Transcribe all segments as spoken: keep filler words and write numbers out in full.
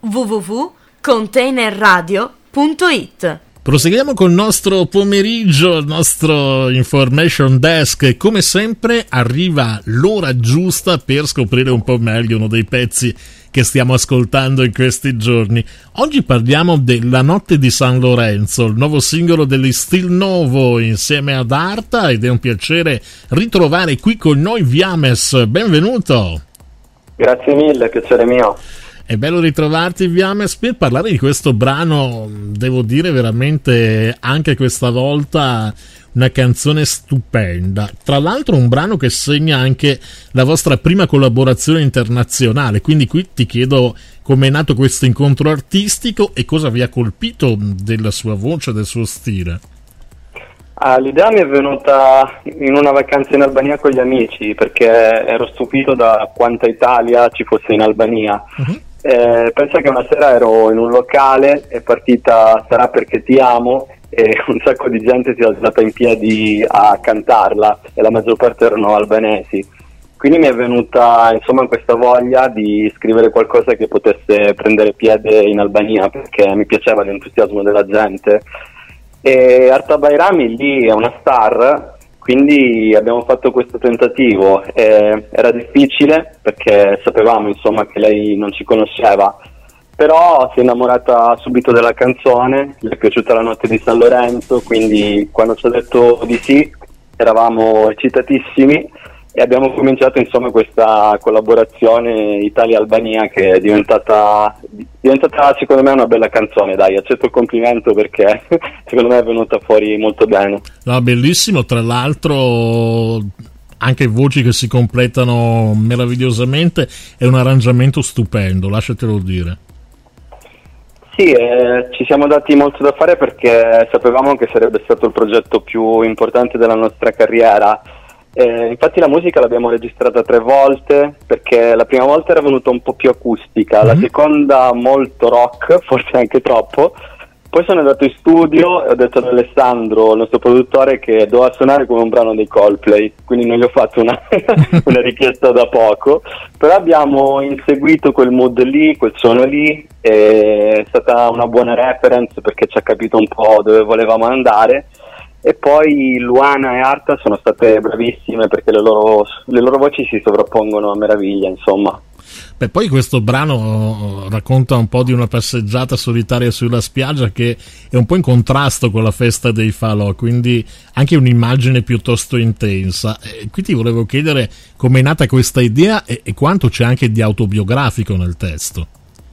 w w w punto container radio punto it. Proseguiamo col nostro pomeriggio, il nostro information desk, e come sempre arriva l'ora giusta per scoprire un po' meglio uno dei pezzi che stiamo ascoltando in questi giorni. Oggi parliamo della Notte di San Lorenzo, il nuovo singolo degli Stil Novo insieme ad Arta, ed è un piacere ritrovare qui con noi Viames. Benvenuto! Grazie mille, piacere mio. È bello ritrovarti Viames per parlare di questo brano, devo dire veramente anche questa volta una canzone stupenda. Tra l'altro un brano che segna anche la vostra prima collaborazione internazionale, quindi qui ti chiedo come è nato questo incontro artistico e cosa vi ha colpito della sua voce, del suo stile. Ah, l'idea mi è venuta in una vacanza in Albania con gli amici, perché ero stupito da quanta Italia ci fosse in Albania. Uh-huh. Eh, pensa che una sera ero in un locale, è partita Sarà perché ti amo, e un sacco di gente si è alzata in piedi a cantarla, e la maggior parte erano albanesi. Quindi mi è venuta insomma questa voglia di scrivere qualcosa che potesse prendere piede in Albania, perché mi piaceva l'entusiasmo della gente. E Arta Bayrami lì è una star, quindi abbiamo fatto questo tentativo. Eh, era difficile perché sapevamo insomma che lei non ci conosceva, però si è innamorata subito della canzone, le è piaciuta la Notte di San Lorenzo, quindi quando ci ha detto di sì eravamo eccitatissimi e abbiamo cominciato insomma questa collaborazione Italia-Albania, che è diventata, diventata secondo me una bella canzone. Dai, accetto il complimento perché secondo me è venuta fuori molto bene. No, bellissimo, tra l'altro anche voci che si completano meravigliosamente, è un arrangiamento stupendo, lasciatelo dire. Sì, eh, ci siamo dati molto da fare perché sapevamo che sarebbe stato il progetto più importante della nostra carriera. Eh, infatti la musica l'abbiamo registrata tre volte, perché la prima volta era venuta un po' più acustica, mm-hmm. la seconda molto rock, forse anche troppo. Poi sono andato in studio e ho detto ad Alessandro, il nostro produttore, che doveva suonare come un brano dei Coldplay, quindi non gli ho fatto una, una richiesta da poco, però abbiamo inseguito quel mood lì, quel suono lì, è stata una buona reference perché ci ha capito un po' dove volevamo andare. E poi Luana e Arta sono state bravissime perché le loro, le loro voci si sovrappongono a meraviglia, insomma. Beh, poi questo brano racconta un po' di una passeggiata solitaria sulla spiaggia che è un po' in contrasto con la festa dei falò, quindi anche un'immagine piuttosto intensa. E qui ti volevo chiedere come è nata questa idea e, e quanto c'è anche di autobiografico nel testo.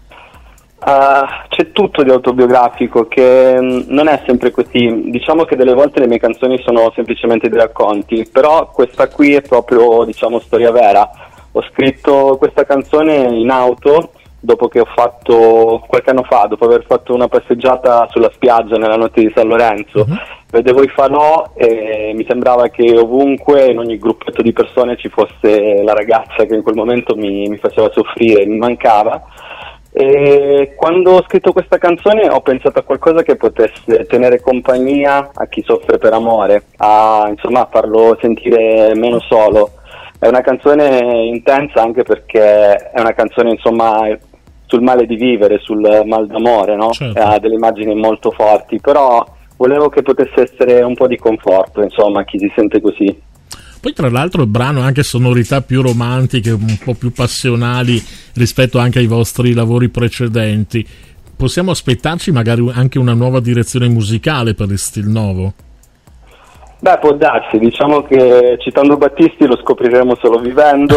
Uh, c'è tutto di autobiografico, che mh, non è sempre così. Diciamo che delle volte le mie canzoni sono semplicemente dei racconti, però questa qui è proprio, diciamo, storia vera. Ho scritto questa canzone in auto dopo che ho fatto, qualche anno fa, dopo aver fatto una passeggiata sulla spiaggia nella Notte di San Lorenzo. Uh-huh. Vedevo i falò e mi sembrava che ovunque, in ogni gruppetto di persone, ci fosse la ragazza che in quel momento mi, mi faceva soffrire, mi mancava. E quando ho scritto questa canzone ho pensato a qualcosa che potesse tenere compagnia a chi soffre per amore, a insomma farlo sentire meno solo. È una canzone intensa anche perché è una canzone insomma sul male di vivere, sul mal d'amore, no? Certo. Ha delle immagini molto forti, però volevo che potesse essere un po' di conforto insomma a chi si sente così. Poi tra l'altro il brano ha anche sonorità più romantiche, un po' più passionali rispetto anche ai vostri lavori precedenti. Possiamo aspettarci magari anche una nuova direzione musicale per il Stil Novo? Beh, può darsi, diciamo che citando Battisti lo scopriremo solo vivendo.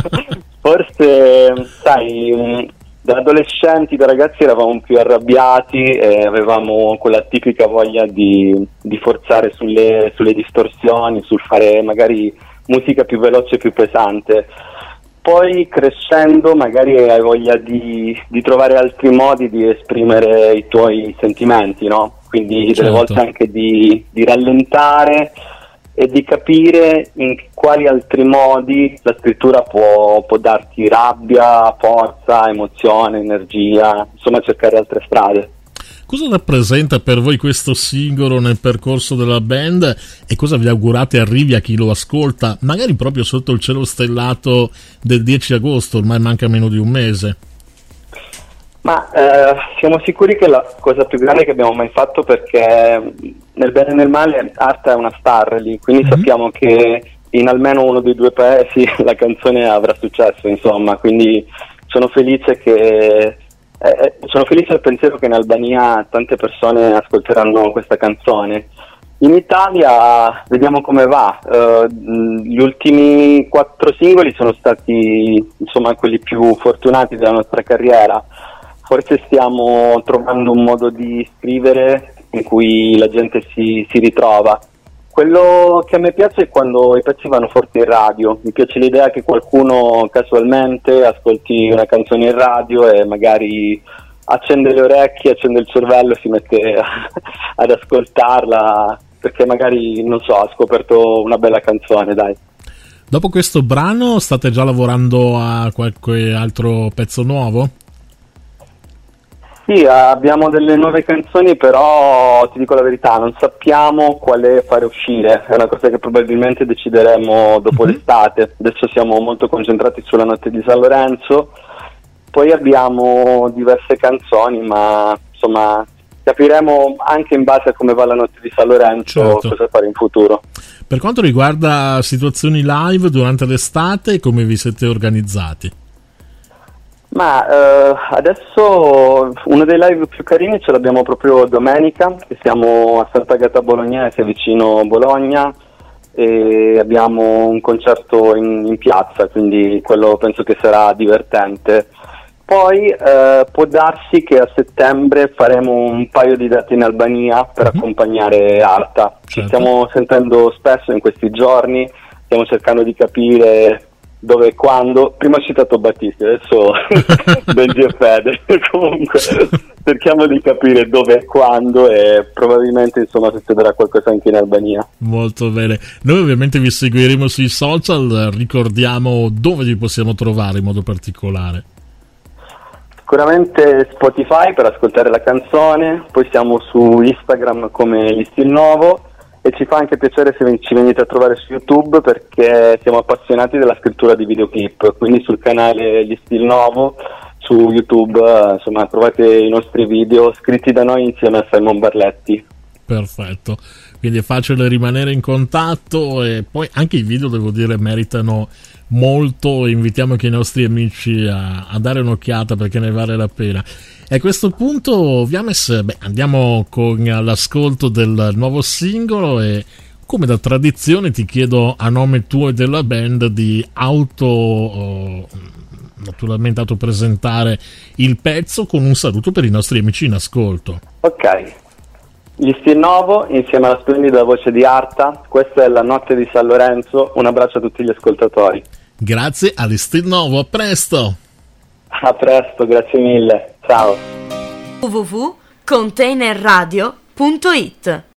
Forse, sai, da adolescenti, da ragazzi eravamo più arrabbiati e avevamo quella tipica voglia di, di forzare sulle, sulle distorsioni, sul fare magari musica più veloce e più pesante. Poi crescendo magari hai voglia di, di trovare altri modi di esprimere i tuoi sentimenti, no? Quindi certo. Delle volte anche di, di rallentare e di capire in quali altri modi la scrittura può, può darti rabbia, forza, emozione, energia, insomma cercare altre strade. Cosa rappresenta per voi questo singolo nel percorso della band e cosa vi augurate arrivi a chi lo ascolta, magari proprio sotto il cielo stellato del dieci agosto, ormai manca meno di un mese? Ma eh, siamo sicuri che è la cosa più grande che abbiamo mai fatto, perché nel bene e nel male Arta è una star lì, quindi mm-hmm. sappiamo che in almeno uno dei due paesi la canzone avrà successo, insomma, quindi sono felice che eh, sono felice del pensiero che in Albania tante persone ascolteranno questa canzone. In Italia vediamo come va. Uh, gli ultimi quattro singoli sono stati, insomma, quelli più fortunati della nostra carriera. Forse stiamo trovando un modo di scrivere in cui la gente si, si ritrova. Quello che a me piace è quando i pezzi vanno forti in radio. Mi piace l'idea che qualcuno casualmente ascolti una canzone in radio e magari accende le orecchie, accende il cervello e si mette ad ascoltarla, perché magari, non so, ha scoperto una bella canzone, dai. Dopo questo brano state già lavorando a qualche altro pezzo nuovo? Sì, abbiamo delle nuove canzoni, però ti dico la verità, non sappiamo quale fare uscire. È una cosa che probabilmente decideremo dopo mm-hmm. l'estate. Adesso siamo molto concentrati sulla notte di San Lorenzo, poi abbiamo diverse canzoni, ma insomma capiremo anche in base a come va la notte di San Lorenzo, certo, cosa fare in futuro. Per quanto riguarda situazioni live durante l'estate, come vi siete organizzati? Ma eh, adesso uno dei live più carini ce l'abbiamo proprio domenica, che siamo a Sant'Agata Bolognese, vicino Bologna, e abbiamo un concerto in, in piazza, quindi quello penso che sarà divertente. Poi eh, può darsi che a settembre faremo un paio di date in Albania per mm-hmm. accompagnare Arta. Ci certo. stiamo sentendo spesso in questi giorni, stiamo cercando di capire dove e quando. Prima ho citato Battisti, adesso Benji e Fede. Comunque cerchiamo di capire dove e quando, e probabilmente insomma succederà qualcosa anche in Albania. Molto bene, noi ovviamente vi seguiremo sui social. Ricordiamo dove vi possiamo trovare in modo particolare. Sicuramente Spotify per ascoltare la canzone, poi siamo su Instagram come Gli Stil Novo, e ci fa anche piacere se ci venite a trovare su YouTube, perché siamo appassionati della scrittura di videoclip, quindi sul canale Gli Stil Novo su YouTube insomma trovate i nostri video scritti da noi insieme a Simon Barletti. Perfetto, quindi è facile rimanere in contatto, e poi anche i video, devo dire, meritano molto. Invitiamo anche i nostri amici a, a dare un'occhiata, perché ne vale la pena. E a questo punto, Viames, beh, andiamo con l'ascolto del nuovo singolo, e come da tradizione ti chiedo a nome tuo e della band di auto oh, naturalmente autopresentare il pezzo con un saluto per i nostri amici in ascolto. Ok, Gli Stil Novo insieme alla splendida voce di Arta, questa è la notte di San Lorenzo. Un abbraccio a tutti gli ascoltatori. Grazie agli Stil Novo, a presto. A presto, grazie mille, ciao. w w w punto container radio punto it